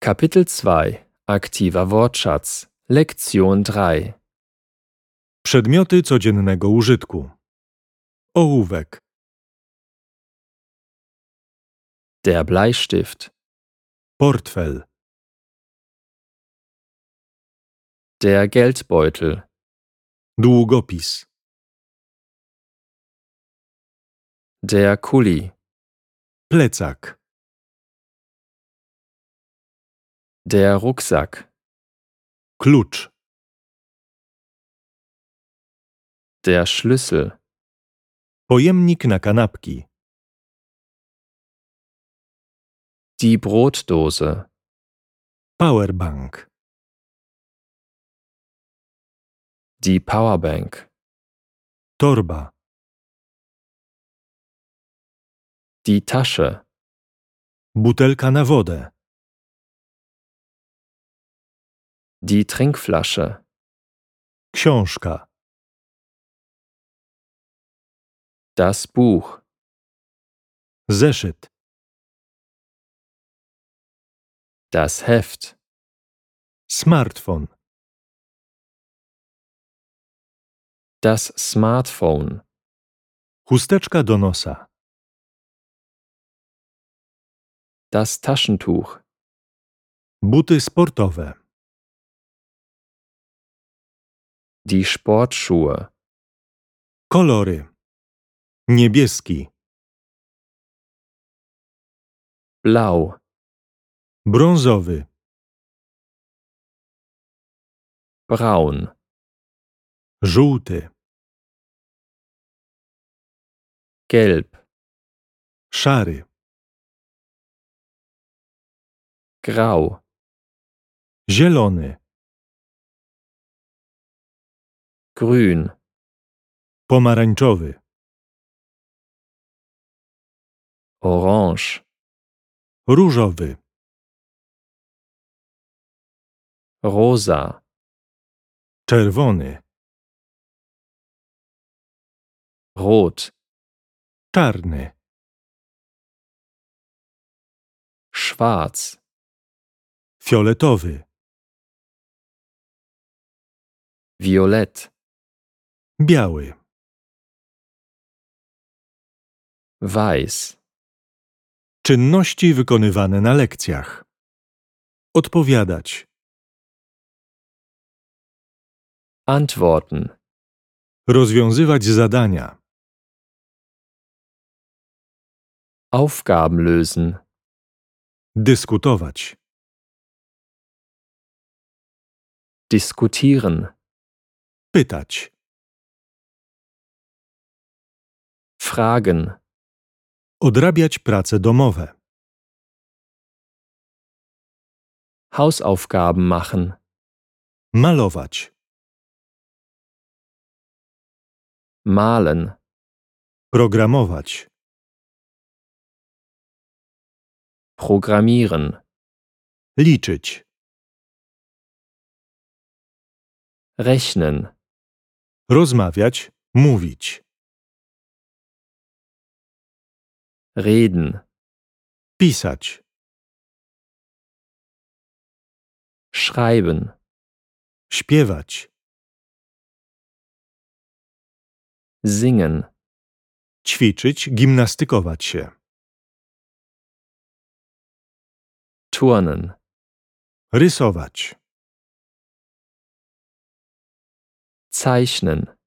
Kapitel 2 Aktiver Wortschatz Lektion 3 Przedmioty codziennego użytku. Ołówek, Der Bleistift, portfel, der Geldbeutel, długopis, der Kuli, plecak, der Rucksack, klucz, der Schlüssel, pojemnik na kanapki, die Brotdose, powerbank, die Powerbank, torba, die Tasche, butelka na wodę, die Trinkflasche, książka, das Buch, zeszyt, das Heft, smartfon, das Smartphone, chusteczka do nosa, das Taschentuch, buty sportowe, die Sportschuhe, kolory, niebieski, blau, brązowy, braun, żółty, gelb, szary, grau, zielony, grün, pomarańczowy, orange, różowy, rosa, czerwony, rot, czarny, schwarz, fioletowy, violett, biały, weiß, czynności wykonywane na lekcjach. Odpowiadać, antworten, rozwiązywać zadania, Aufgaben lösen, dyskutować, diskutieren, pytać, fragen, odrabiać prace domowe, Hausaufgaben machen, malować, malen, programować, programmieren, liczyć, rechnen, rozmawiać, mówić, reden, pisać, schreiben, śpiewać, singen, ćwiczyć, gimnastykować się, turnen, rysować, zeichnen,